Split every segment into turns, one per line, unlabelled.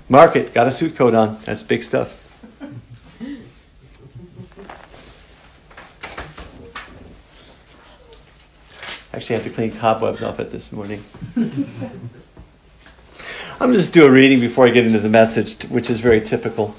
Mark it. Got a suit coat on. That's big stuff. Actually, I have to clean cobwebs off it this morning. I'm going to just do a reading before I get into the message, which is very typical.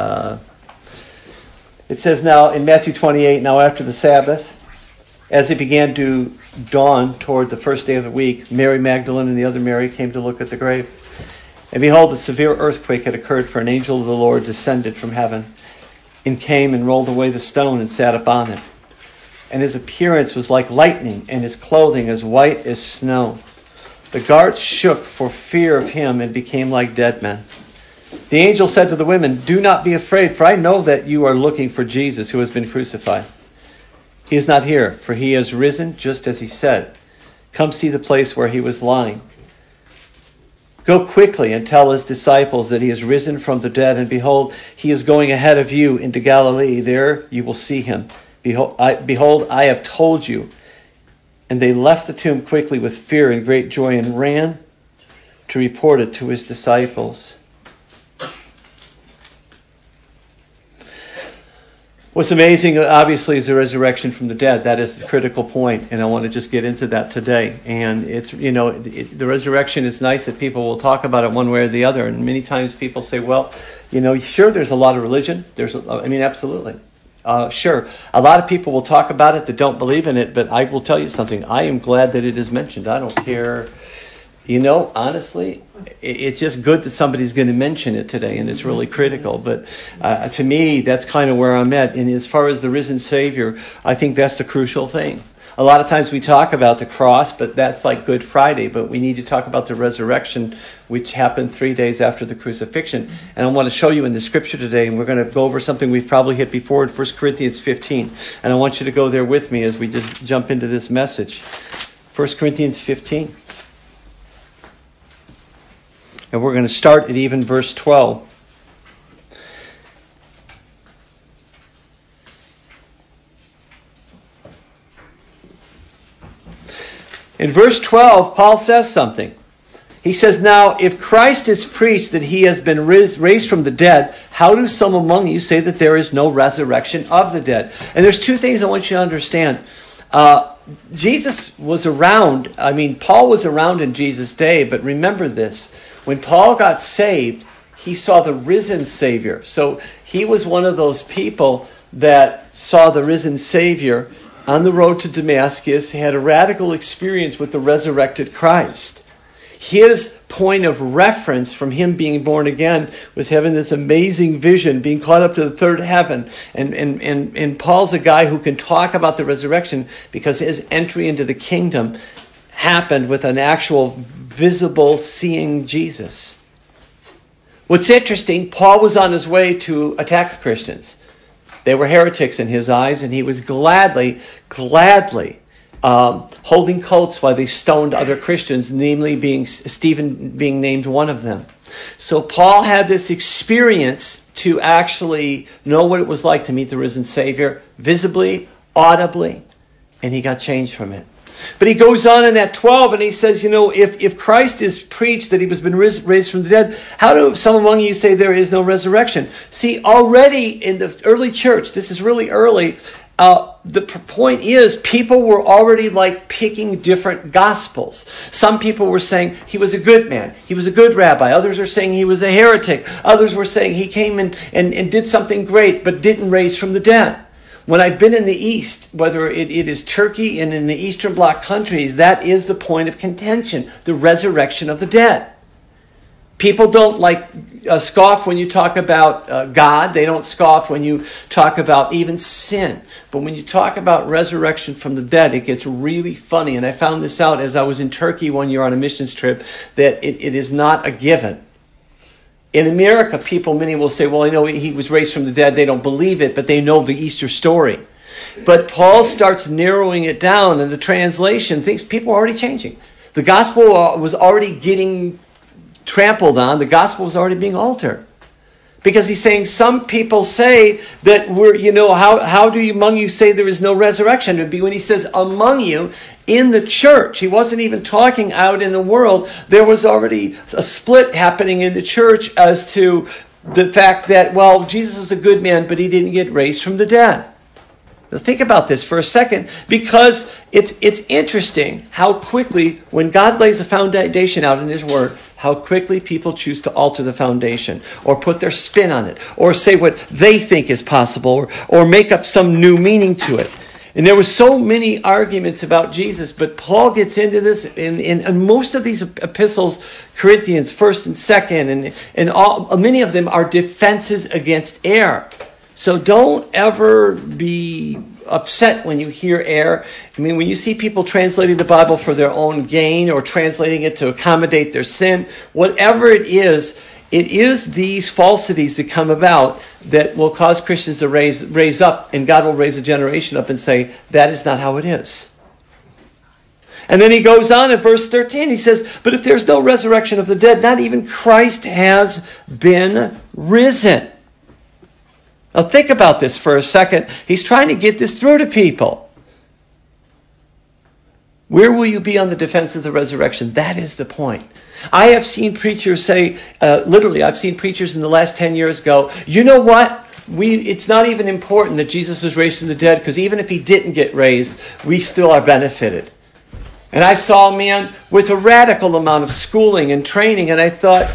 It says now in Matthew 28, now after the Sabbath, as it began to dawn toward the first day of the week, Mary Magdalene and the other Mary came to look at the grave. And behold, a severe earthquake had occurred, for an angel of the Lord descended from heaven and came and rolled away the stone and sat upon it. And his appearance was like lightning, and his clothing as white as snow. The guards shook for fear of him and became like dead men. The angel said to the women, "Do not be afraid, for I know that you are looking for Jesus who has been crucified. He is not here, for he has risen just as he said. Come see the place where he was lying. Go quickly and tell his disciples that he is risen from the dead, and behold, he is going ahead of you into Galilee. There you will see him. Behold, I have told you." And they left the tomb quickly with fear and great joy and ran to report it to his disciples. What's amazing, obviously, is the resurrection from the dead. That is the critical point, and I want to just get into that today. And it's, the resurrection is nice that people will talk about it one way or the other. And many times people say, well, sure, there's a lot of religion. Absolutely. Sure, a lot of people will talk about it that don't believe in it, but I will tell you something. I am glad that it is mentioned. I don't care. Honestly, it's just good that somebody's going to mention it today, and it's really critical. But to me, that's kind of where I'm at. And as far as the risen Savior, I think that's the crucial thing. A lot of times we talk about the cross, but that's like Good Friday. But we need to talk about the resurrection, which happened 3 days after the crucifixion. And I want to show you in the scripture today, and we're going to go over something we've probably hit before in 1 Corinthians 15. And I want you to go there with me as we just jump into this message. 1 Corinthians 15. And we're going to start at even verse 12. In verse 12, Paul says something. He says, "Now, if Christ is preached that he has been raised from the dead, how do some among you say that there is no resurrection of the dead?" And there's two things I want you to understand. Jesus was around. Paul was around in Jesus' day, but remember this. When Paul got saved, he saw the risen Savior. So he was one of those people that saw the risen Savior on the road to Damascus. He had a radical experience with the resurrected Christ. His point of reference from him being born again was having this amazing vision, being caught up to the third heaven. And Paul's a guy who can talk about the resurrection because his entry into the kingdom happened with an actual visible seeing Jesus. What's interesting, Paul was on his way to attack Christians. They were heretics in his eyes, and he was gladly holding coats while they stoned other Christians, namely Stephen being named one of them. So Paul had this experience to actually know what it was like to meet the risen Savior visibly, audibly, and he got changed from it. But he goes on in that 12 and he says, if Christ is preached that he has been raised from the dead, how do some among you say there is no resurrection? See, already in the early church, this is really early, the point is people were already picking different gospels. Some people were saying he was a good man. He was a good rabbi. Others are saying he was a heretic. Others were saying he came and did something great but didn't raise from the dead. When I've been in the East, whether it is Turkey and in the Eastern Bloc countries, that is the point of contention, the resurrection of the dead. People don't scoff when you talk about God. They don't scoff when you talk about even sin. But when you talk about resurrection from the dead, it gets really funny. And I found this out as I was in Turkey one year on a missions trip, that it is not a given. In America, many will say, well, he was raised from the dead. They don't believe it, but they know the Easter story. But Paul starts narrowing it down, and the translation thinks people are already changing. The gospel was already getting trampled on. The gospel was already being altered. Because he's saying some people say that how do you among you say there is no resurrection? It would be when he says among you, in the church. He wasn't even talking out in the world. There was already a split happening in the church as to the fact that, well, Jesus was a good man, but he didn't get raised from the dead. Now think about this for a second, because it's interesting how quickly, when God lays a foundation out in His Word, how quickly people choose to alter the foundation, or put their spin on it, or say what they think is possible, or make up some new meaning to it. And there were so many arguments about Jesus, but Paul gets into this in most of these epistles, Corinthians, 1st and 2nd, and many of them are defenses against error. So don't ever be upset when you hear error. I mean, when you see people translating the Bible for their own gain or translating it to accommodate their sin, whatever it is these falsities that come about that will cause Christians to raise up, and God will raise a generation up and say, that is not how it is. And then he goes on in verse 13, he says, but if there's no resurrection of the dead, not even Christ has been risen. Now think about this for a second. He's trying to get this through to people. Where will you be on the defense of the resurrection? That is the point. I have seen preachers say, literally, I've seen preachers in the last 10 years go, you know what? It's not even important that Jesus was raised from the dead, because even if he didn't get raised, we still are benefited. And I saw a man with a radical amount of schooling and training, and I thought,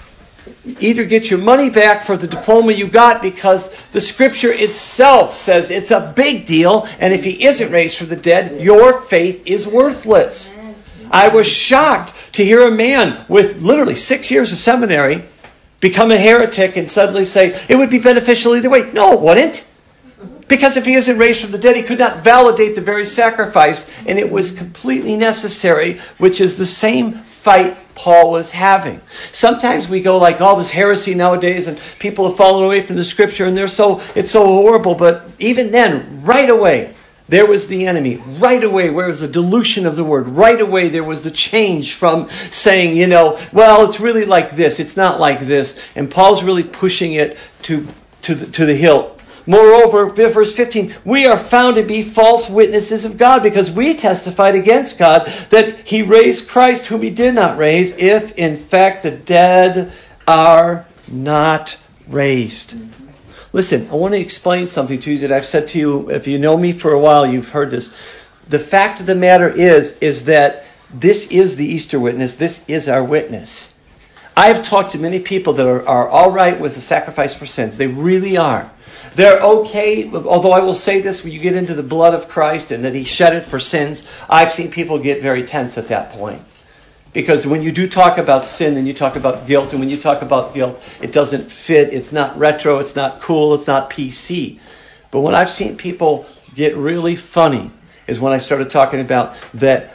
either get your money back for the diploma you got, because the Scripture itself says it's a big deal, and if he isn't raised from the dead, your faith is worthless. I was shocked to hear a man with literally 6 years of seminary become a heretic and suddenly say, it would be beneficial either way. No, it wouldn't. Because if he isn't raised from the dead, he could not validate the very sacrifice, and it was completely necessary, which is the same fight Paul was having. Sometimes we go like, oh, this heresy nowadays, and people have fallen away from the Scripture, and it's so horrible. But even then, right away, there was the enemy. Right away, where was the dilution of the word? Right away, there was the change from saying, well, it's really like this. It's not like this. And Paul's really pushing it to the hilt. Moreover, verse 15, we are found to be false witnesses of God, because we testified against God that he raised Christ whom he did not raise, if in fact the dead are not raised. Listen, I want to explain something to you that I've said to you. If you know me for a while, you've heard this. The fact of the matter is that this is the Easter witness. This is our witness. I have talked to many people that are all right with the sacrifice for sins. They really are. They're okay, although I will say this, when you get into the blood of Christ and that he shed it for sins, I've seen people get very tense at that point. Because when you do talk about sin, then you talk about guilt. And when you talk about guilt, it doesn't fit. It's not retro. It's not cool. It's not PC. But when I've seen people get really funny is when I started talking about that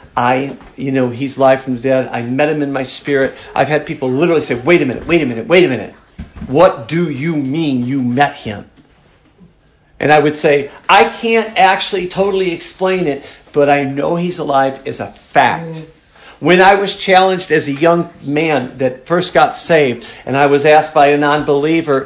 he's alive from the dead. I met him in my spirit. I've had people literally say, wait a minute. What do you mean you met him? And I would say, I can't actually totally explain it, but I know he's alive as a fact. Yes. When I was challenged as a young man that first got saved, and I was asked by a non-believer,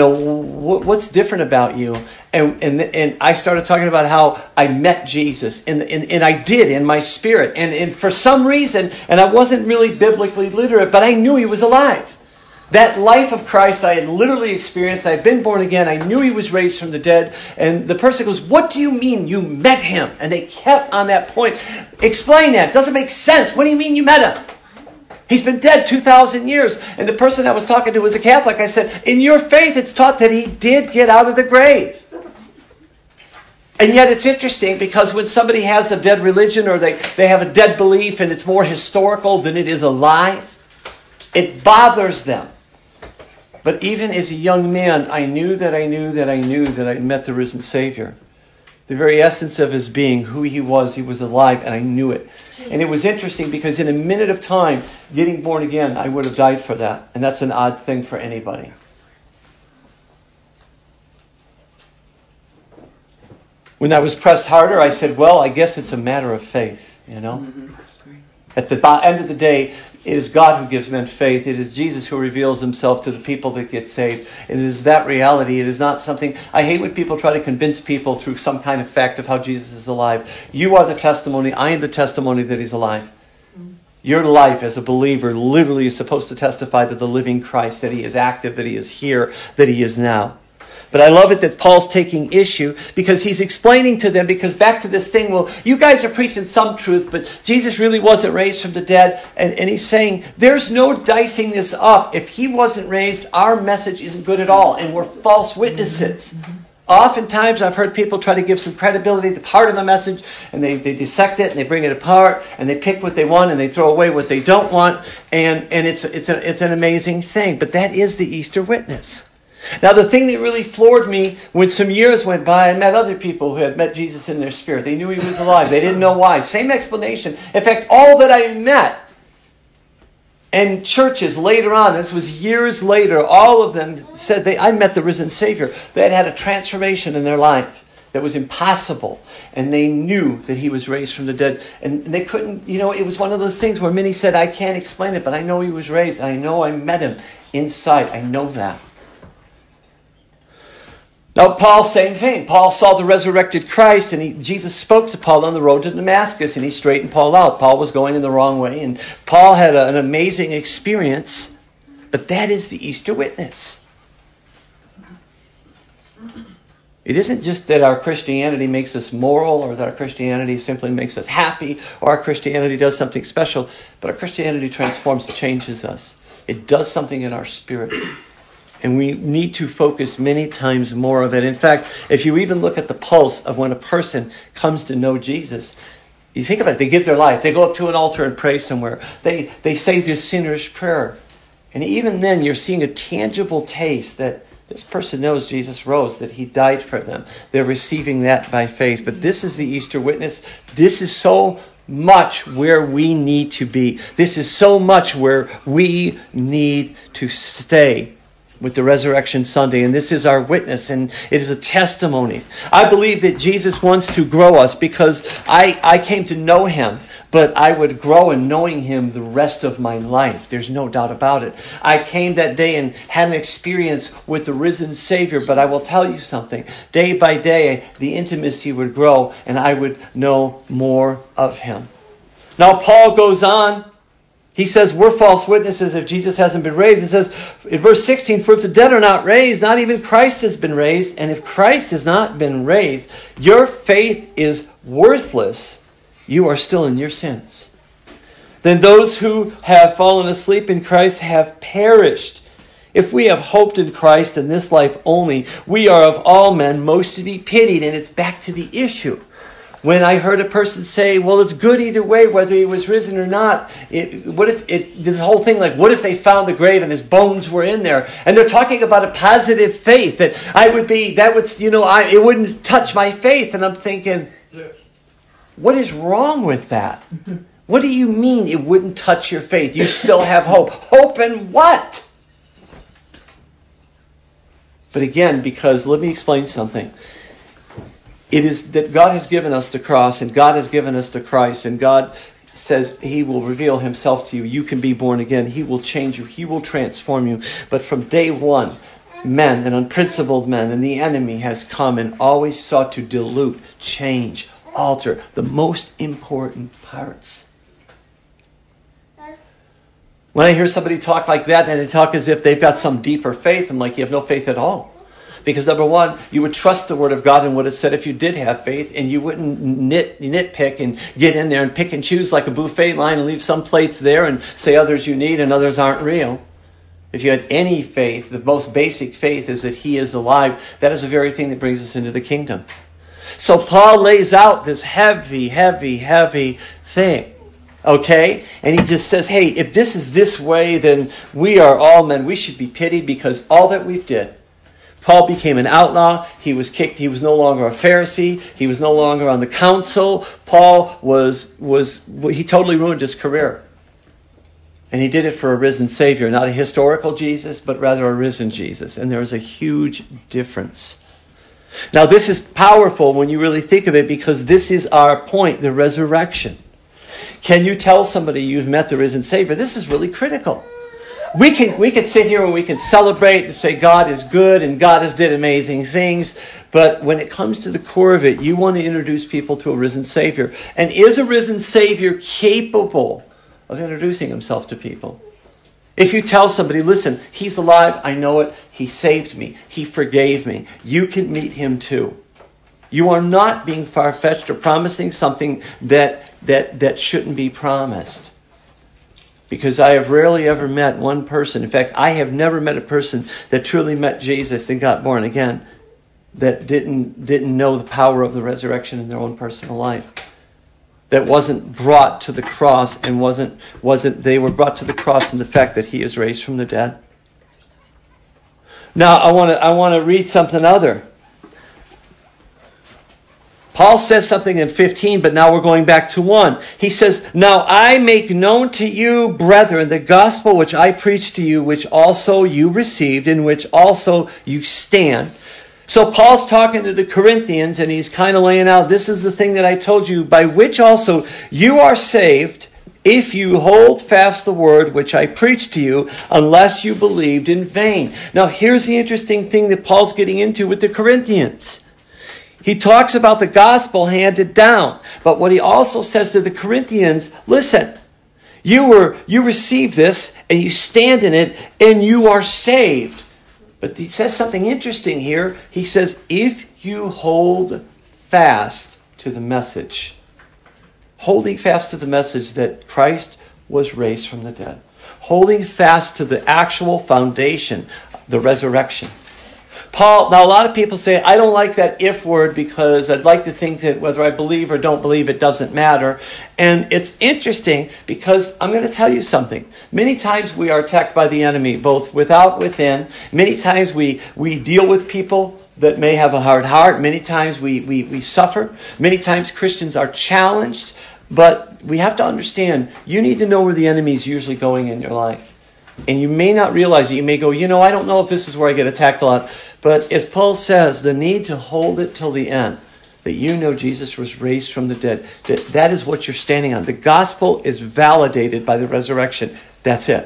what's different about you? And I started talking about how I met Jesus, and I did in my spirit. And for some reason, and I wasn't really biblically literate, but I knew he was alive. That life of Christ I had literally experienced. I had been born again. I knew he was raised from the dead. And the person goes, what do you mean you met him? And they kept on that point. Explain that. It doesn't make sense. What do you mean you met him? He's been dead 2,000 years. And the person I was talking to was a Catholic. I said, in your faith, it's taught that he did get out of the grave. And yet it's interesting, because when somebody has a dead religion, or they have a dead belief and it's more historical than it is alive, it bothers them. But even as a young man, I knew that I met the risen Savior. The very essence of his being, who he was alive, and I knew it. And it was interesting, because in a minute of time, getting born again, I would have died for that. And that's an odd thing for anybody. When I was pressed harder, I said, well, I guess it's a matter of faith, At the end of the day, It is God who gives men faith. It is Jesus who reveals himself to the people that get saved. And it is that reality. It is not something... I hate when people try to convince people through some kind of fact of how Jesus is alive. You are the testimony. I am the testimony that he's alive. Your life as a believer literally is supposed to testify to the living Christ, that he is active, that he is here, that he is now. But I love it that Paul's taking issue because he's explaining to them, because back to this thing, well, you guys are preaching some truth, but Jesus really wasn't raised from the dead. And he's saying, there's no dicing this up. If he wasn't raised, our message isn't good at all, and we're false witnesses. Oftentimes, I've heard people try to give some credibility to part of the message, and they dissect it, and they bring it apart, and they pick what they want, and they throw away what they don't want, and it's an amazing thing. But that is the Easter witness. Now, the thing that really floored me, when some years went by, I met other people who had met Jesus in their spirit. They knew he was alive. They didn't know why. Same explanation. In fact, all that I met, and churches later on, this was years later, all of them said, I met the risen Savior. They had had a transformation in their life that was impossible. And they knew that he was raised from the dead. And they couldn't, it was one of those things where many said, I can't explain it, but I know he was raised. I know I met him inside. I know that. Now, Paul, same thing. Paul saw the resurrected Christ, and Jesus spoke to Paul on the road to Damascus, and he straightened Paul out. Paul was going in the wrong way, and Paul had an amazing experience, but that is the Easter witness. It isn't just that our Christianity makes us moral, or that our Christianity simply makes us happy, or our Christianity does something special, but our Christianity transforms and changes us. It does something in our spirit. And we need to focus many times more of it. In fact, if you even look at the pulse of when a person comes to know Jesus, you think about it, they give their life. They go up to an altar and pray somewhere. They say this sinner's prayer. And even then, you're seeing a tangible taste that this person knows Jesus rose, that he died for them. They're receiving that by faith. But this is the Easter witness. This is so much where we need to be. This is so much where we need to stay with the Resurrection Sunday. And this is our witness, and it is a testimony. I believe that Jesus wants to grow us because I came to know him, but I would grow in knowing him the rest of my life. There's no doubt about it. I came that day and had an experience with the risen Savior, but I will tell you something. Day by day, the intimacy would grow, and I would know more of him. Now, Paul goes on. He says, we're false witnesses if Jesus hasn't been raised. It says in verse 16, for if the dead are not raised, not even Christ has been raised. And if Christ has not been raised, your faith is worthless. You are still in your sins. Then those who have fallen asleep in Christ have perished. If we have hoped in Christ in this life only, we are of all men most to be pitied. And it's back to the issue. When I heard a person say, well, it's good either way, whether he was risen or not. This whole thing, like, what if they found the grave and his bones were in there? And they're talking about a positive faith that it wouldn't touch my faith. And I'm thinking, what is wrong with that? What do you mean it wouldn't touch your faith? You still have hope. Hope in what? But again, because let me explain something. It is that God has given us the cross, and God has given us the Christ, and God says he will reveal himself to you. You can be born again. He will change you. He will transform you. But from day one, men and unprincipled men and the enemy has come and always sought to dilute, change, alter the most important parts. When I hear somebody talk like that, and they talk as if they've got some deeper faith, I'm like, you have no faith at all. Because number one, you would trust the Word of God and what it said if you did have faith, and you wouldn't nitpick and get in there and pick and choose like a buffet line and leave some plates there and say others you need and others aren't real. If you had any faith, the most basic faith is that he is alive. That is the very thing that brings us into the kingdom. So Paul lays out this heavy, heavy, heavy thing. Okay? And he just says, hey, if this is this way, then we are all men. We should be pitied because all that we've did. Paul became an outlaw. He was kicked. He was no longer a Pharisee. He was no longer on the council. Paul he totally ruined his career. And he did it for a risen Savior, not a historical Jesus, but rather a risen Jesus. And there is a huge difference. Now, this is powerful when you really think of it, because this is our point, the resurrection. Can you tell somebody you've met the risen Savior? This is really critical. We can sit here and we can celebrate and say God is good and God has did amazing things. But when it comes to the core of it, you want to introduce people to a risen Savior. And is a risen Savior capable of introducing himself to people? If you tell somebody, listen, he's alive, I know it, he saved me, he forgave me, you can meet him too. You are not being far-fetched or promising something that shouldn't be promised. Because I have rarely ever met one person, in fact, I have never met a person that truly met Jesus and got born again that didn't know the power of the resurrection in their own personal life. That wasn't brought to the cross and they were brought to the cross in the fact that he is raised from the dead. Now I want to read something other. Paul says something in 15, but now we're going back to 1. He says, now I make known to you, brethren, the gospel which I preached to you, which also you received, in which also you stand. So Paul's talking to the Corinthians, and he's kind of laying out, this is the thing that I told you, by which also you are saved, if you hold fast the word which I preached to you, unless you believed in vain. Now here's the interesting thing that Paul's getting into with the Corinthians. He talks about the gospel handed down. But what he also says to the Corinthians, listen, you received this and you stand in it and you are saved. But he says something interesting here. He says, if you hold fast to the message, holding fast to the message that Christ was raised from the dead, holding fast to the actual foundation, the resurrection. Paul, now a lot of people say, I don't like that if word because I'd like to think that whether I believe or don't believe, it doesn't matter. And it's interesting because I'm going to tell you something. Many times we are attacked by the enemy, both without, within. Many times we deal with people that may have a hard heart. Many times we suffer. Many times Christians are challenged. But we have to understand, you need to know where the enemy is usually going in your life. And you may not realize it. You may go, I don't know if this is where I get attacked a lot. But as Paul says, the need to hold it till the end, that you know Jesus was raised from the dead, that is what you're standing on. The gospel is validated by the resurrection. That's it.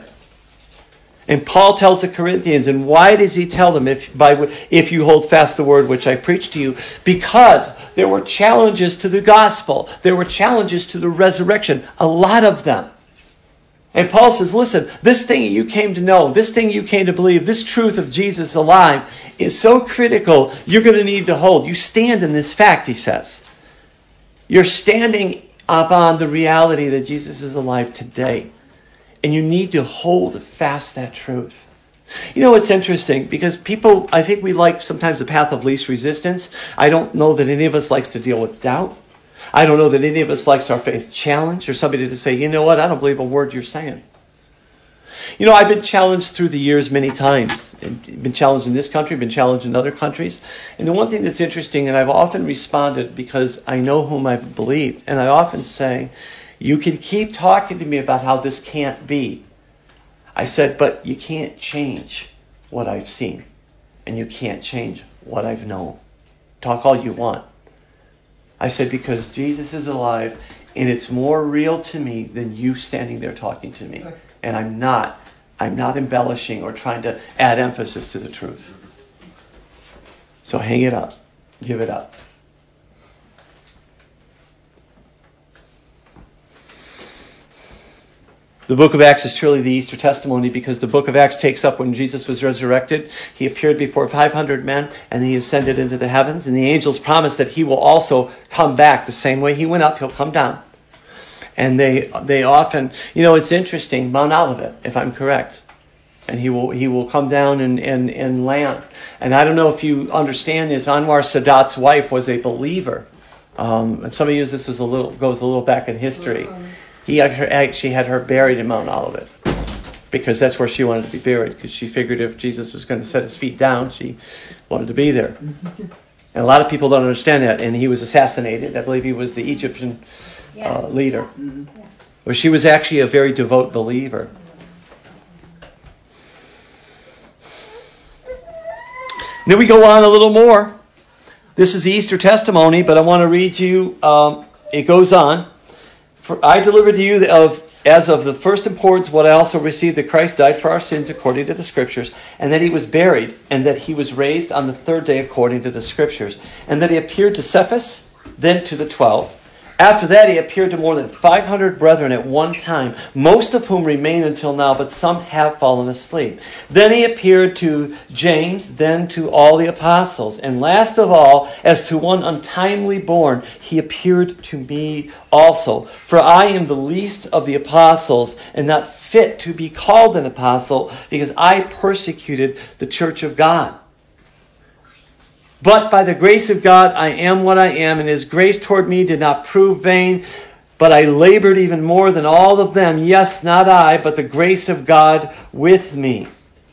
And Paul tells the Corinthians, and why does he tell them, if you hold fast the word which I preached to you? Because there were challenges to the gospel. There were challenges to the resurrection. A lot of them. And Paul says, listen, this thing you came to know, this thing you came to believe, this truth of Jesus alive is so critical, you're going to need to hold. You stand in this fact, he says. You're standing upon the reality that Jesus is alive today. And you need to hold fast that truth. It's interesting because people, I think we like sometimes the path of least resistance. I don't know that any of us likes to deal with doubt. I don't know that any of us likes our faith challenged or somebody to say, you know what, I don't believe a word you're saying. I've been challenged through the years many times. I've been challenged in this country, been challenged in other countries. And the one thing that's interesting, and I've often responded because I know whom I've believed, and I often say, you can keep talking to me about how this can't be. I said, but you can't change what I've seen. And you can't change what I've known. Talk all you want. I said, because Jesus is alive, and it's more real to me than you standing there talking to me. And I'm not embellishing or trying to add emphasis to the truth. So hang it up. Give it up. The book of Acts is truly the Easter testimony because the book of Acts takes up when Jesus was resurrected. He appeared before 500 men and he ascended into the heavens. And the angels promised that he will also come back the same way he went up, he'll come down. And they often, it's interesting, Mount Olivet, if I'm correct. And he will come down and land. And I don't know if you understand this, Anwar Sadat's wife was a believer. And some of you, this goes a little back in history. He actually had her buried in Mount Olivet because that's where she wanted to be buried because she figured if Jesus was going to set his feet down, she wanted to be there. And a lot of people don't understand that. And he was assassinated. I believe he was the Egyptian leader. But she was actually a very devout believer. Then we go on a little more. This is the Easter testimony, but I want to read you, it goes on. For I delivered to you as of the first importance what I also received, that Christ died for our sins according to the Scriptures, and that he was buried, and that he was raised on the third day according to the Scriptures, and that he appeared to Cephas, then to the 12. After that, he appeared to more than 500 brethren at one time, most of whom remain until now, but some have fallen asleep. Then he appeared to James, then to all the apostles. And last of all, as to one untimely born, he appeared to me also. For I am the least of the apostles, and not fit to be called an apostle, because I persecuted the church of God. But by the grace of God, I am what I am, and his grace toward me did not prove vain, but I labored even more than all of them. Yes, not I, but the grace of God with me.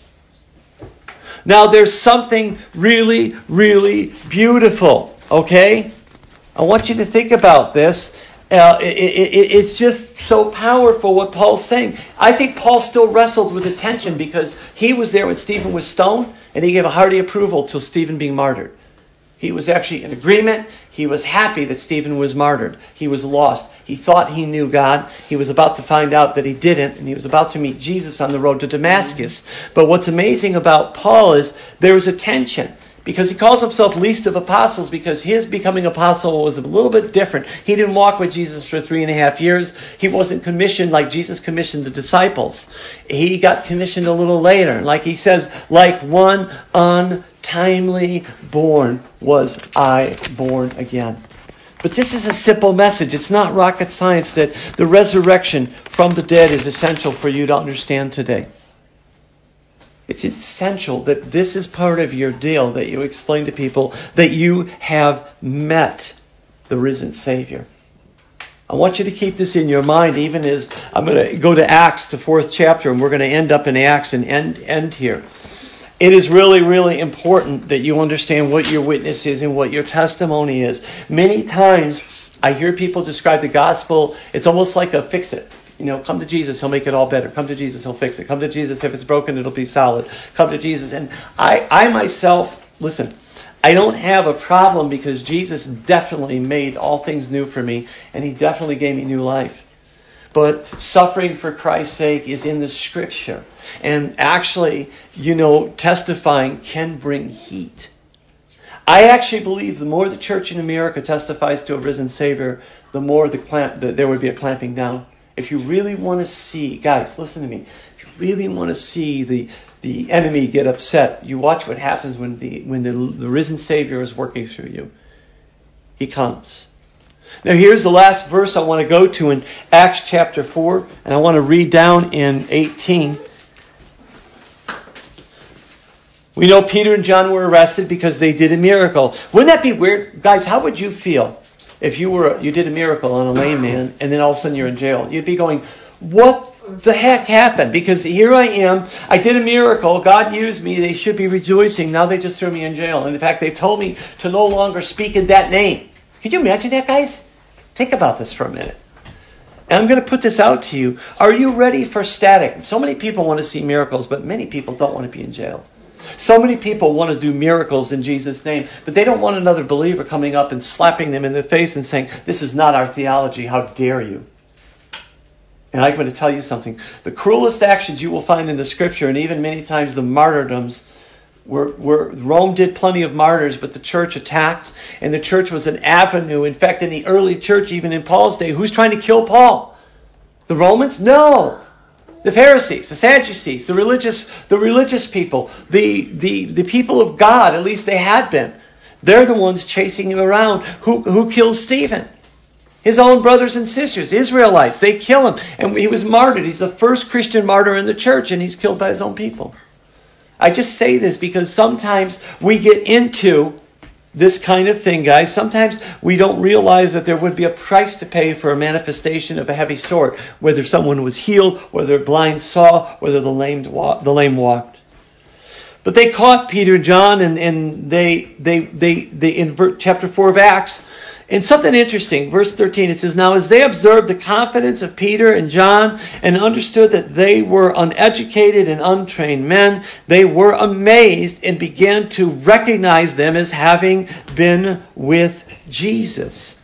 Now, there's something really, really beautiful, okay? I want you to think about this. It's just so powerful what Paul's saying. I think Paul still wrestled with the tension because he was there when Stephen was stoned, and he gave a hearty approval to Stephen being martyred. He was actually in agreement. He was happy that Stephen was martyred. He was lost. He thought he knew God. He was about to find out that he didn't, and he was about to meet Jesus on the road to Damascus. But what's amazing about Paul is there is a tension, because he calls himself least of apostles, because his becoming apostle was a little bit different. He didn't walk with Jesus for 3.5 years. He wasn't commissioned like Jesus commissioned the disciples. He got commissioned a little later. Like he says, like one untimely born was I born again. But this is a simple message. It's not rocket science that the resurrection from the dead is essential for you to understand today. It's essential that this is part of your deal, that you explain to people that you have met the risen Savior. I want you to keep this in your mind, even as I'm going to go to Acts, the 4th chapter, and we're going to end up in Acts and end here. It is really, really important that you understand what your witness is and what your testimony is. Many times I hear people describe the gospel, it's almost like a fix-it. Come to Jesus, he'll make it all better. Come to Jesus, he'll fix it. Come to Jesus, if it's broken, it'll be solid. Come to Jesus. And I myself, listen, I don't have a problem, because Jesus definitely made all things new for me, and he definitely gave me new life. But suffering for Christ's sake is in the Scripture. And actually, testifying can bring heat. I actually believe the more the church in America testifies to a risen Savior, the more there would be a clamping down. If you really want to see, guys, listen to me. If you really want to see the enemy get upset, you watch what happens when the risen Savior is working through you. He comes. Now here's the last verse I want to go to in Acts chapter 4, and I want to read down in 18. We know Peter and John were arrested because they did a miracle. Wouldn't that be weird? Guys, how would you feel if you did a miracle on a lame man, and then all of a sudden you're in jail? You'd be going, what the heck happened? Because here I am, I did a miracle, God used me, they should be rejoicing, now they just threw me in jail. And in fact, they told me to no longer speak in that name. Could you imagine that, guys? Think about this for a minute. And I'm going to put this out to you. Are you ready for static? So many people want to see miracles, but many people don't want to be in jail. So many people want to do miracles in Jesus' name, but they don't want another believer coming up and slapping them in the face and saying, this is not our theology, how dare you? And I'm going to tell you something. The cruelest actions you will find in the Scripture, and even many times the martyrdoms, were Rome did plenty of martyrs, but the church attacked, and the church was an avenue. In fact, in the early church, even in Paul's day, who's trying to kill Paul? The Romans? No. The Pharisees, the Sadducees, the religious people, the people of God, at least they had been. They're the ones chasing him around. Who kills Stephen? His own brothers and sisters, Israelites. They kill him, and he was martyred. He's the first Christian martyr in the church, and he's killed by his own people. I just say this because sometimes we get into this kind of thing, guys. Sometimes we don't realize that there would be a price to pay for a manifestation of a heavy sort, whether someone was healed, whether blind saw, whether the lame walked. But they caught Peter and John, and they in chapter 4 of Acts. And something interesting, verse 13, it says, now as they observed the confidence of Peter and John and understood that they were uneducated and untrained men, they were amazed and began to recognize them as having been with Jesus.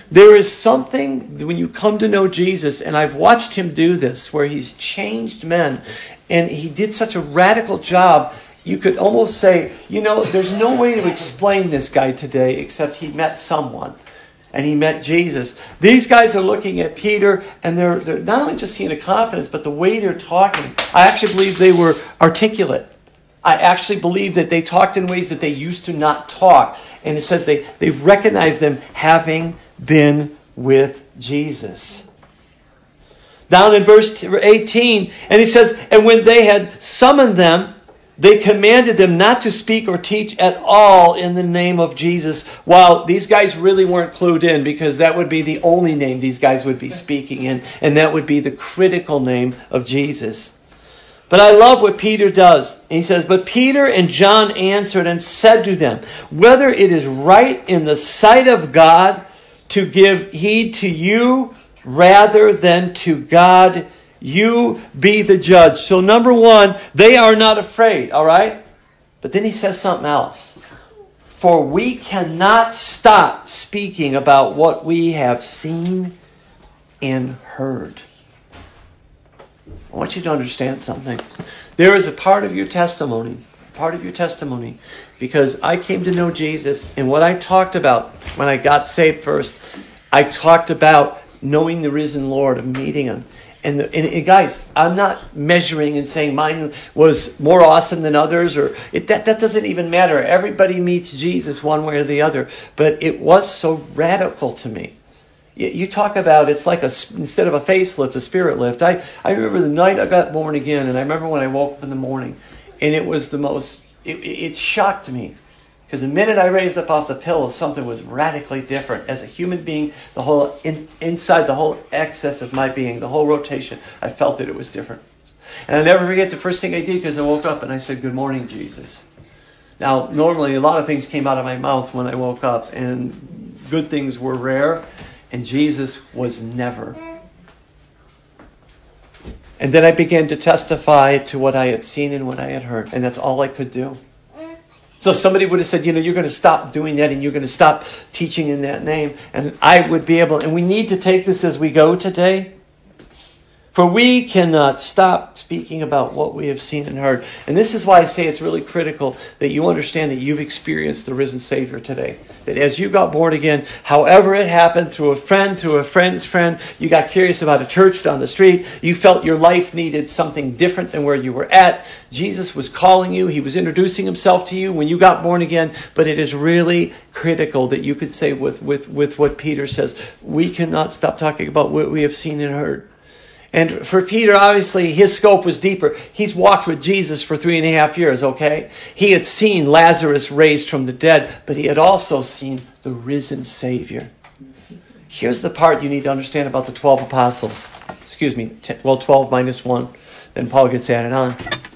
There is something when you come to know Jesus, and I've watched him do this, where he's changed men, and he did such a radical job. You could almost say, there's no way to explain this guy today except he met someone. And he met Jesus. These guys are looking at Peter, and they're not only just seeing a confidence, but the way they're talking. I actually believe they were articulate. I actually believe that they talked in ways that they used to not talk. And it says they recognized them having been with Jesus. Down in verse 18, and he says, and when they had summoned them, they commanded them not to speak or teach at all in the name of Jesus. While these guys really weren't clued in, because that would be the only name these guys would be speaking in, and that would be the critical name of Jesus. But I love what Peter does. He says, but Peter and John answered and said to them, whether it is right in the sight of God to give heed to you rather than to God, you be the judge. So number one, they are not afraid, all right? But then he says something else. For we cannot stop speaking about what we have seen and heard. I want you to understand something. There is a part of your testimony, because I came to know Jesus, and what I talked about when I got saved first, I talked about knowing the risen Lord, of meeting him. And guys, I'm not measuring and saying mine was more awesome than others, or that doesn't even matter. Everybody meets Jesus one way or the other. But it was so radical to me. You talk about, it's like instead of a facelift, a spirit lift. I remember the night I got born again, and I remember when I woke up in the morning, and it was the most, it shocked me. Because the minute I raised up off the pillow, something was radically different. As a human being, the whole inside, the whole excess of my being, the whole rotation, I felt that it was different. And I'll never forget the first thing I did, because I woke up and I said, good morning, Jesus. Now, normally a lot of things came out of my mouth when I woke up, and good things were rare, and Jesus was never. And then I began to testify to what I had seen and what I had heard, and that's all I could do. So somebody would have said, you're going to stop doing that and you're going to stop teaching in that name. And I would be able, and we need to take this as we go today. For we cannot stop speaking about what we have seen and heard. And this is why I say it's really critical that you understand that you've experienced the risen Savior today. That as you got born again, however it happened, through a friend's friend, you got curious about a church down the street, you felt your life needed something different than where you were at. Jesus was calling you. He was introducing himself to you when you got born again. But it is really critical that you could say with what Peter says, we cannot stop talking about what we have seen and heard. And for Peter, obviously, his scope was deeper. He's walked with Jesus for 3.5 years, okay? He had seen Lazarus raised from the dead, but he had also seen the risen Savior. Here's the part you need to understand about the 12 apostles. 12 minus 1. Then Paul gets added on.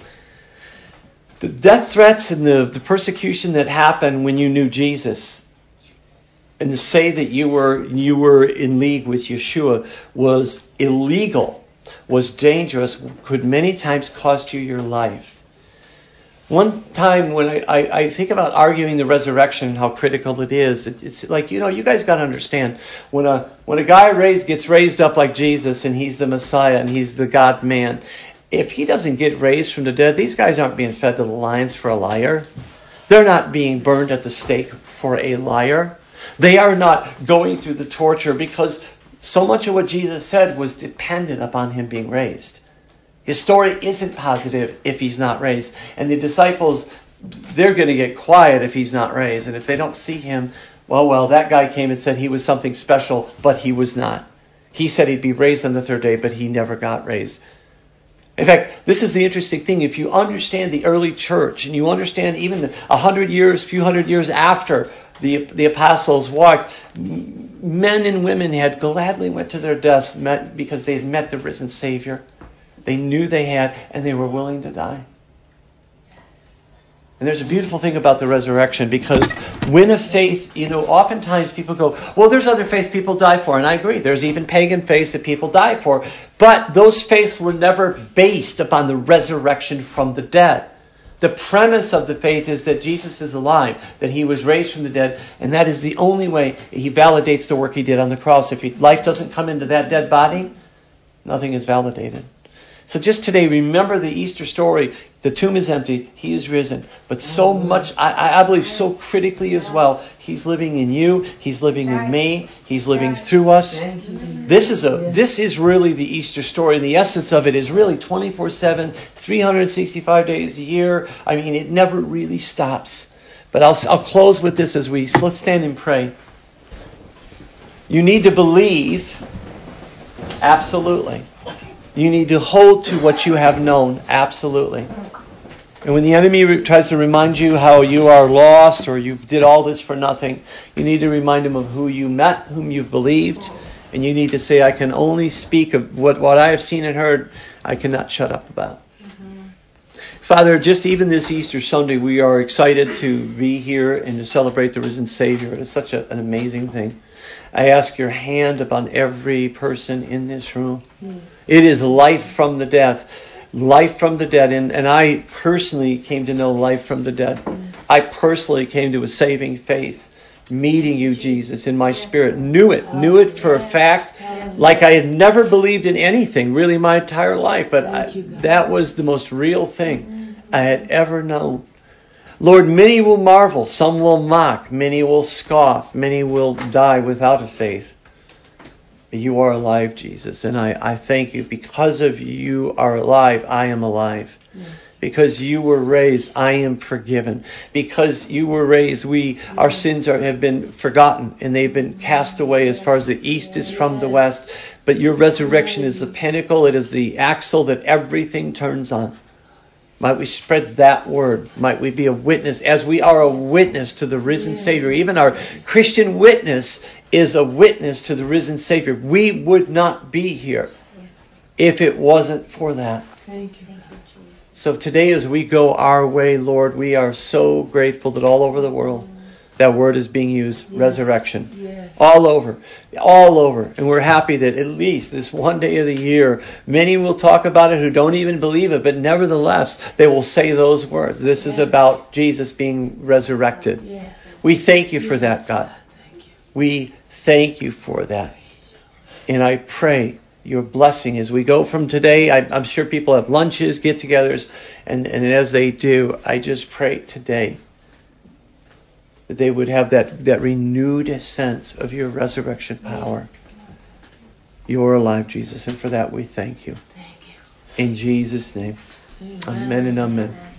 The death threats and the persecution that happened when you knew Jesus, and to say that you were in league with Yeshua was illegal, was dangerous, could many times cost you your life. One time when I think about arguing the resurrection and how critical it is, it's like, you guys got to understand, when a guy gets raised up like Jesus, and he's the Messiah and he's the God-man, if he doesn't get raised from the dead, these guys aren't being fed to the lions for a liar. They're not being burned at the stake for a liar. They are not going through the torture, because so much of what Jesus said was dependent upon him being raised. His story isn't positive if he's not raised. And the disciples, they're going to get quiet if he's not raised. And if they don't see him, well, that guy came and said he was something special, but he was not. He said he'd be raised on the third day, but he never got raised. In fact, this is the interesting thing. If you understand the early church, and you understand even the few hundred years after the apostles walked, men and women had gladly went to their deaths because they had met the risen Savior. They knew they had, and they were willing to die. And there's a beautiful thing about the resurrection, because when a faith, oftentimes people go, well, there's other faiths people die for. And I agree. There's even pagan faiths that people die for. But those faiths were never based upon the resurrection from the dead. The premise of the faith is that Jesus is alive, that he was raised from the dead, and that is the only way he validates the work he did on the cross. If life doesn't come into that dead body, nothing is validated. So just today, remember the Easter story. The tomb is empty. He is risen. But so much, I believe so critically as well, he's living in you. He's living in me. He's living through us. This is really the Easter story. The essence of it is really 24/7, 365 days a year. I mean, it never really stops. But I'll close with this let's stand and pray. You need to believe, absolutely. You need to hold to what you have known, absolutely. And when the enemy tries to remind you how you are lost or you did all this for nothing, you need to remind him of who you met, whom you've believed, and you need to say, I can only speak of what I have seen and heard, I cannot shut up about. Father, just even this Easter Sunday, we are excited to be here and to celebrate the risen Savior. It is such an amazing thing. I ask your hand upon every person in this room. Yes. It is life from the dead. Life from the dead. And I personally came to know life from the dead. Yes. I personally came to a saving faith, meeting you, Jesus, in my spirit. Knew it for a fact, like I had never believed in anything really my entire life. But that was the most real thing I had ever known. Lord, many will marvel, some will mock, many will scoff, many will die without a faith. But you are alive, Jesus, and I thank you. Because of you are alive, I am alive. Yes. Because you were raised, I am forgiven. Because you were raised, our sins have been forgotten, and they've been cast away as far as the east is from the west. But your resurrection is the pinnacle, it is the axle that everything turns on. Might we spread that word? Might we be a witness as we are a witness to the risen Savior? Even our Christian witness is a witness to the risen Savior. We would not be here if it wasn't for that.
Thank you.
So today as we go our way, Lord, we are so grateful that all over the world that word is being used, resurrection.
Yes.
All over. And we're happy that at least this one day of the year, many will talk about it who don't even believe it, but nevertheless, they will say those words. This is about Jesus being resurrected.
Yes.
We thank you for that, God.
Thank you.
We thank you for that. And I pray your blessing as we go from today. I'm sure people have lunches, get-togethers, and as they do, I just pray today that they would have that renewed sense of your resurrection power. You are alive, Jesus, and for that we thank you.
Thank you.
In Jesus' name. Amen and amen.